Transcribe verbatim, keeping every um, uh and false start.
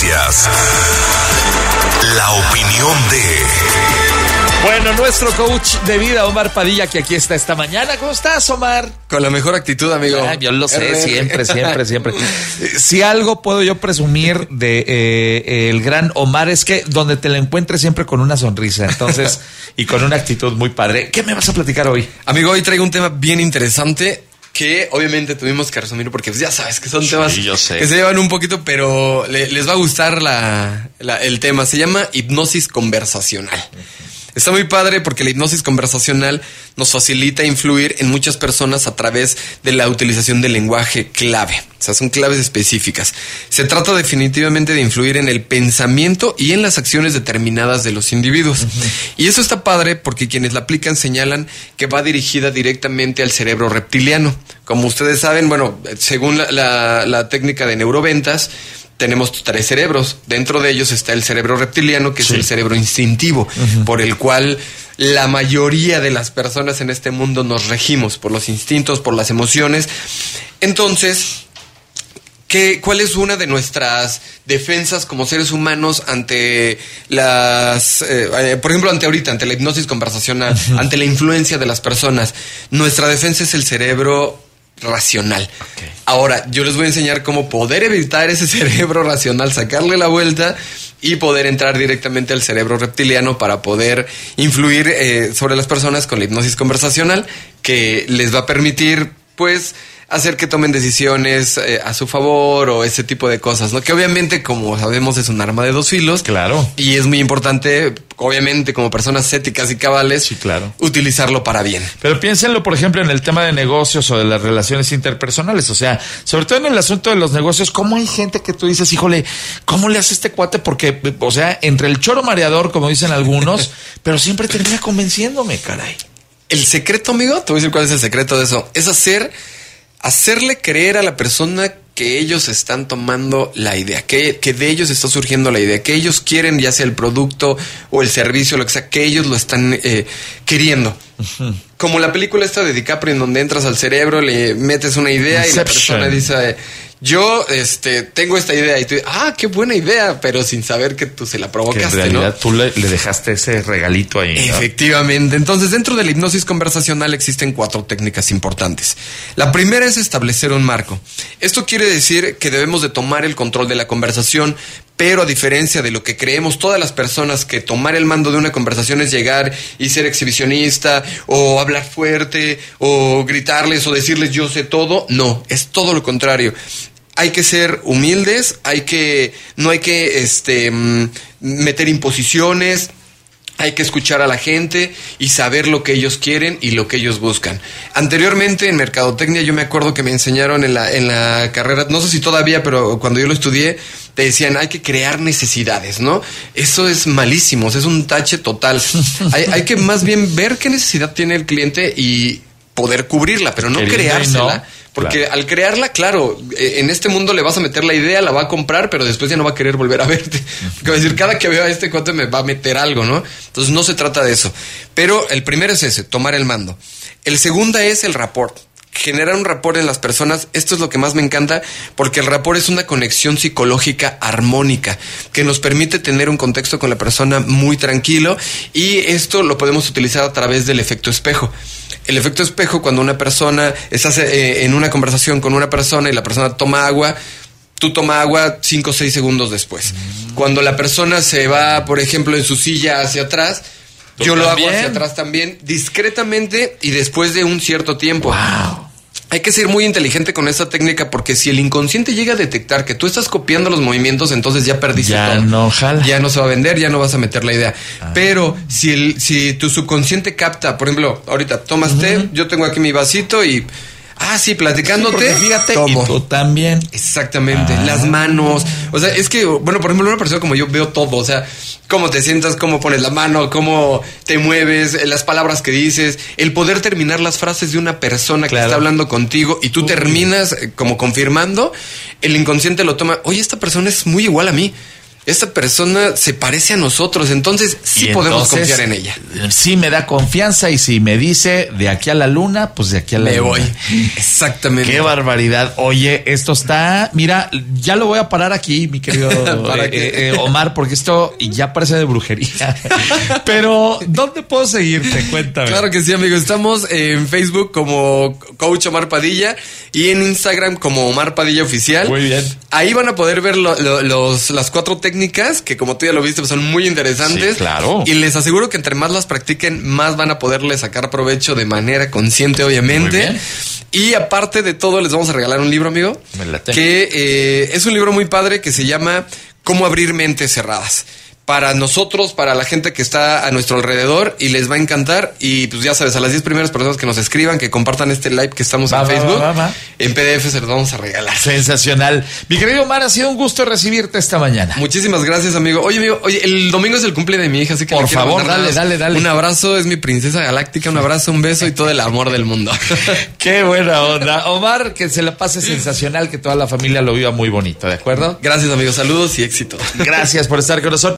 noticias. La opinión de... Bueno, nuestro coach de vida, Omar Padilla, que aquí está esta mañana. ¿Cómo estás, Omar? Con la mejor actitud, amigo. Ah, yo lo sé, siempre, siempre, siempre. Si algo puedo yo presumir de eh, el gran Omar es que donde te lo encuentres siempre con una sonrisa, entonces, y con una actitud muy padre. ¿Qué me vas a platicar hoy? Amigo, hoy traigo un tema bien interesante que obviamente tuvimos que resumir porque pues, ya sabes que son Sí, temas yo sé. que se llevan un poquito, pero le, les va a gustar la, la, el tema. Se llama hipnosis conversacional. Está muy padre porque la hipnosis conversacional nos facilita influir en muchas personas a través de la utilización del lenguaje clave. O sea, son claves específicas. Se trata definitivamente de influir en el pensamiento y en las acciones determinadas de los individuos. Uh-huh. Y eso está padre porque quienes la aplican señalan que va dirigida directamente al cerebro reptiliano. Como ustedes saben, bueno, según la, la, la técnica de neuroventas, tenemos tres cerebros. Dentro de ellos está el cerebro reptiliano, que sí. es el cerebro instintivo, uh-huh. por el cual la mayoría de las personas en este mundo nos regimos por los instintos, por las emociones. Entonces, ¿qué, ¿cuál es una de nuestras defensas como seres humanos ante las, eh, por ejemplo, ante ahorita, ante la hipnosis conversacional, uh-huh. ante la influencia de las personas? Nuestra defensa es el cerebro racional. Okay. Ahora, yo les voy a enseñar cómo poder evitar ese cerebro racional, sacarle la vuelta y poder entrar directamente al cerebro reptiliano para poder influir eh, sobre las personas con la hipnosis conversacional, que les va a permitir, pues, hacer que tomen decisiones eh, a su favor o ese tipo de cosas, ¿no? Que obviamente, como sabemos, es un arma de dos filos. Claro. Y es muy importante, obviamente, como personas éticas y cabales, sí, claro. utilizarlo para bien. Pero piénsenlo, por ejemplo, en el tema de negocios o de las relaciones interpersonales. O sea, sobre todo en el asunto de los negocios, ¿cómo hay gente que tú dices, híjole, ¿cómo le hace este cuate? Porque, o sea, entre el choro mareador, como dicen algunos, pero siempre termina convenciéndome, caray. El secreto, amigo, te voy a decir cuál es el secreto de eso. Es hacer... hacerle creer a la persona que ellos están tomando la idea, que, que de ellos está surgiendo la idea, que ellos quieren, ya sea el producto o el servicio, lo que sea, que ellos lo están eh, queriendo. Uh-huh. Como la película esta de DiCaprio, en donde entras al cerebro, le metes una idea Inception. Y la persona dice, yo este tengo esta idea, y tú, ah, qué buena idea, pero sin saber que tú se la provocaste, que en realidad, ¿no? Tú le, le dejaste ese regalito ahí, ¿no? Efectivamente. Entonces, dentro de la hipnosis conversacional existen cuatro técnicas importantes. La primera es establecer un marco. Esto quiere decir que debemos de tomar el control de la conversación, pero a diferencia de lo que creemos todas las personas, que tomar el mando de una conversación es llegar y ser exhibicionista o hablar fuerte o gritarles o decirles yo sé todo, no, es todo lo contrario. Hay que ser humildes, hay que no hay que este meter imposiciones. Hay que escuchar a la gente y saber lo que ellos quieren y lo que ellos buscan. Anteriormente en mercadotecnia yo me acuerdo que me enseñaron en la en la carrera, no sé si todavía, pero cuando yo lo estudié, te decían hay que crear necesidades, ¿no? Eso es malísimo, es un tache total. hay, hay que más bien ver qué necesidad tiene el cliente y poder cubrirla, pero no Queriendo creársela. No. Porque claro. al crearla, claro, en este mundo le vas a meter la idea, la va a comprar, pero después ya no va a querer volver a verte. Porque va a decir, cada que veo a este cuate me va a meter algo, ¿no? Entonces no se trata de eso. Pero el primero es ese, tomar el mando. El segundo es el rapport. Generar un rapport en las personas. Esto es lo que más me encanta, porque el rapport es una conexión psicológica armónica que nos permite tener un contexto con la persona muy tranquilo, y esto lo podemos utilizar a través del efecto espejo. El efecto espejo, cuando una persona estás eh, en una conversación con una persona y la persona toma agua, tú toma agua cinco o seis segundos después. Mm. Cuando la persona se va, por ejemplo, en su silla hacia atrás, yo lo hago hacia atrás también, discretamente y después de un cierto tiempo. Wow. Hay que ser muy inteligente con esta técnica, porque si el inconsciente llega a detectar que tú estás copiando los movimientos, entonces ya perdiste ya todo. No jala. Ya no se va a vender, ya no vas a meter la idea. Ah. Pero si el, si tu subconsciente capta, por ejemplo, ahorita tomas uh-huh. té, yo tengo aquí mi vasito y... Ah, sí, platicándote, sí, fíjate, tomo. Y tú también. Exactamente, ah. las manos. O sea, es que, bueno, por ejemplo, una persona como yo veo todo. O sea, cómo te sientas, cómo pones la mano, cómo te mueves, las palabras que dices, el poder terminar las frases de una persona claro. que está hablando contigo y tú Uy. terminas como confirmando, el inconsciente lo toma. Oye, esta persona es muy igual a mí. esta persona se parece a nosotros, entonces sí Y podemos entonces, confiar en ella. Sí me da confianza y si me dice de aquí a la luna, pues de aquí a la Me luna. voy. Exactamente. Qué barbaridad. Oye, esto está, mira, ya lo voy a parar aquí, mi querido ¿Para eh, qué? eh, Omar, porque esto ya parece de brujería. Pero, ¿dónde puedo seguirte? Cuéntame. Claro que sí, amigos. Estamos en Facebook como Coach Omar Padilla y en Instagram como Omar Padilla Oficial. Muy bien. Ahí van a poder ver lo- lo- los, las cuatro técnicas que, como tú ya lo viste, pues son muy interesantes. Sí, claro. Y les aseguro que entre más las practiquen, más van a poderle sacar provecho de manera consciente, obviamente. Muy bien. Y aparte de todo, les vamos a regalar un libro, amigo. Me late. Que eh, es un libro muy padre que se llama Cómo abrir mentes cerradas. Para nosotros, para la gente que está a nuestro alrededor, y les va a encantar. Y pues ya sabes, a las diez primeras personas que nos escriban, que compartan este live que estamos Va, en va, Facebook, va, va, va. en P D F se los vamos a regalar. Sensacional. Mi querido Omar, ha sido un gusto recibirte esta mañana. Muchísimas gracias, amigo. Oye, amigo, oye, el domingo es el cumple de mi hija, así que Por le quiero favor, mandar dale, nada más dale, dale. un abrazo, es mi princesa galáctica, un abrazo, un beso y todo el amor del mundo. Qué buena onda. Omar, que se la pase sensacional, que toda la familia lo viva muy bonito, ¿de acuerdo? Gracias, amigos, saludos y éxito. Gracias por estar con nosotros.